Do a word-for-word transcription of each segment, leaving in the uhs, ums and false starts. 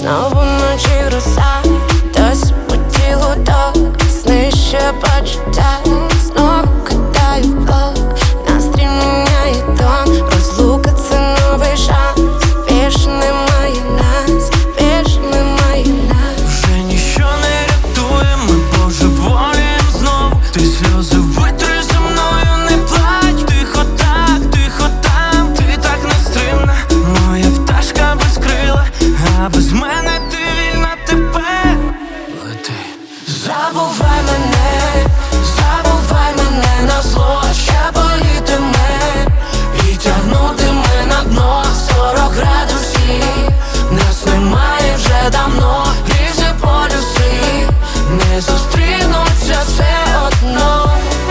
Знову ночі роса, досі по тілу ток, сни ще почуття, знову кидаю в блок, настрій міняє тон, розлука це новий шанс, більше немає нас, більше немає нас. Вже ніщо не рятує, ми божеволієм знову. Ти сльози витри зі мною, не плач. Тихо так, тихо там, ти так нестримна, моя пташка без крила, а без мене ти вільна тепер. Лети. Забувай мене, забувай мене на зло, ще болітиме і тягнутиме на дно сорок градусів. Нас немає вже давно, різні полюси не зустрінуться все одно.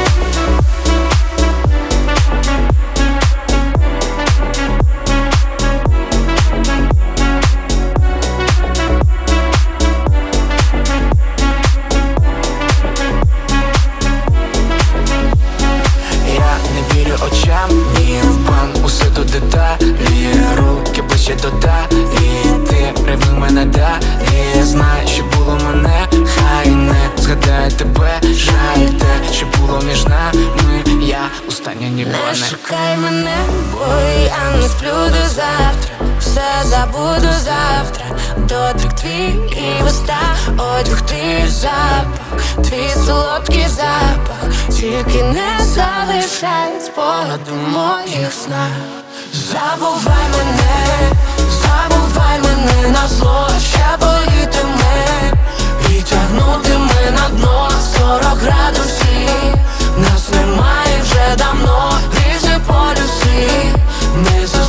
Я не вірю очам, ні в бан, усе до деталі, руки ближче до талії, ти ревнуй мене далі, знай, що було мене, хай не згадає тебе, жаль те, що було між нами, я остання ніби Не не. шукай мене, бо я не сплю до завтра, все забуду завтра. Дотик твій і вуста, одяг твій запах, твій солодкий запах, тільки не залишай спогаду в моїх снах. Забувай мене, забувай мене на зло, ще болітиме і тягнутиме на дно сорок градусів. Нас немає вже давно, різні полюси не